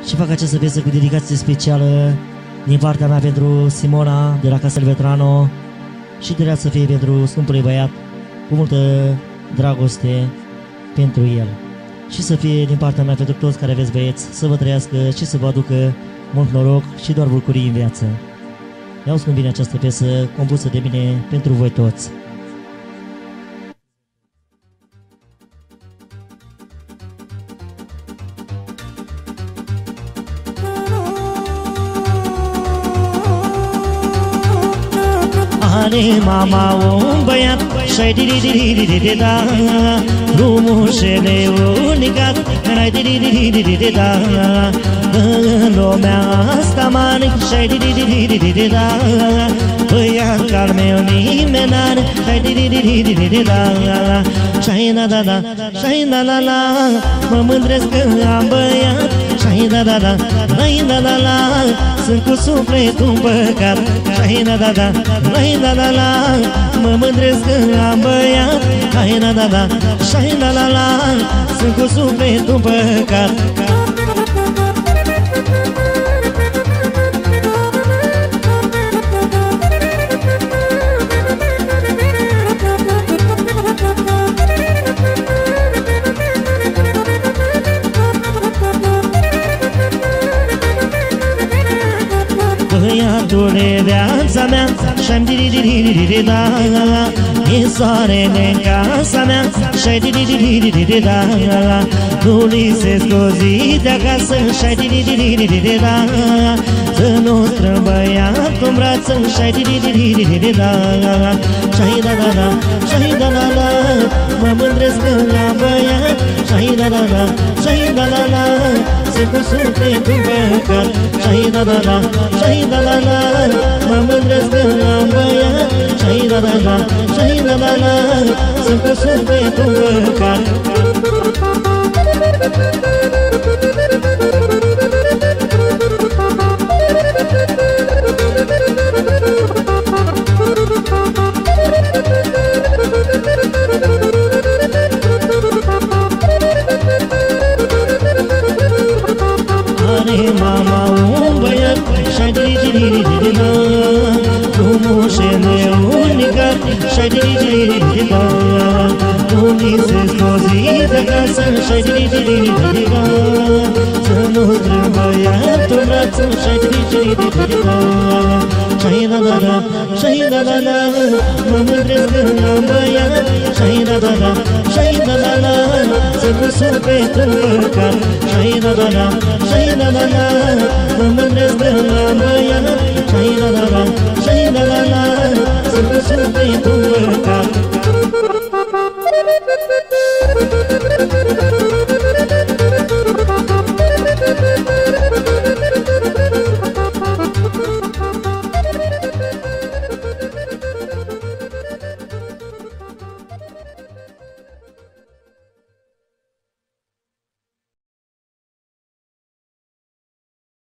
Și fac această piesă cu dedicație specială din partea mea pentru Simona de la Castel Vetrano și de să fie pentru scumpului băiat, cu multă dragoste pentru el. Și să fie din partea mea pentru toți care aveți băieți, să vă trăiască și să vă aducă mult noroc și doar bucurii în viață. Iau cum vine această piesă compusă de mine pentru voi toți. Are mama un băiat și-ai di-di-di-di-di-di-da, frumușele unicat, n-ai di-di-di-di-di-di-da, în lumea asta mare și-ai di-di-di-di-di-di-da, băiat ca-al meu nimeni n-are, și-ai di-di-di-di-di-di-da, și-ai da-da-da, și-ai da-la-la, mă mândresc că am băiat, și-ai da-da-da, și-ai da-la-la, sunt cu sufletul împăcat, și-ai da-da-da, și-ai da-la-la, mă mândresc că am băiat, hai da-da-da, și-ai da-la-la, sunt cu sufletul împăcat. Băiatule viața mea, și-am di-di-di-di-di-di-da, e soarele în casa mea, și-ai di-di-di-di-di-di-da, nu lisesc o zi de acasă, și-ai di-di-di-di-di-di-da, să nu strâng băiatul în brață, și-ai di-di-di-di-di-da, și-ai da-da-da, și-ai da-da-da, mă mândresc că am băiat, și-ai da-da-da, și-ai da-da-da, sunt cu sufletul împăcat, și-ai da-da-da, și-ai da-da-da, mă mândresc că am băiat, și-ai da-da-da, și-ai da-da-da, sunt cu sufletul împăcat. Are mama un băiat și-ai di-di-di-di-di-da, frumușele unicat, și-ai di-di-di-di-di-da, nu lisesc o zi de acasă, și-ai di-di-di-di-di-da, să nu strâng băiatul în brață, și-ai di-di-di-di-da, și-ai da-da-da, și-ai da-da-da, mă mândresc că am băiat, și-ai da-da-da, și-ai da-da-da, să cu sufletul împăcat, și-ai da-da-da, și-ai da-da-da, mă mândresc că am băiat,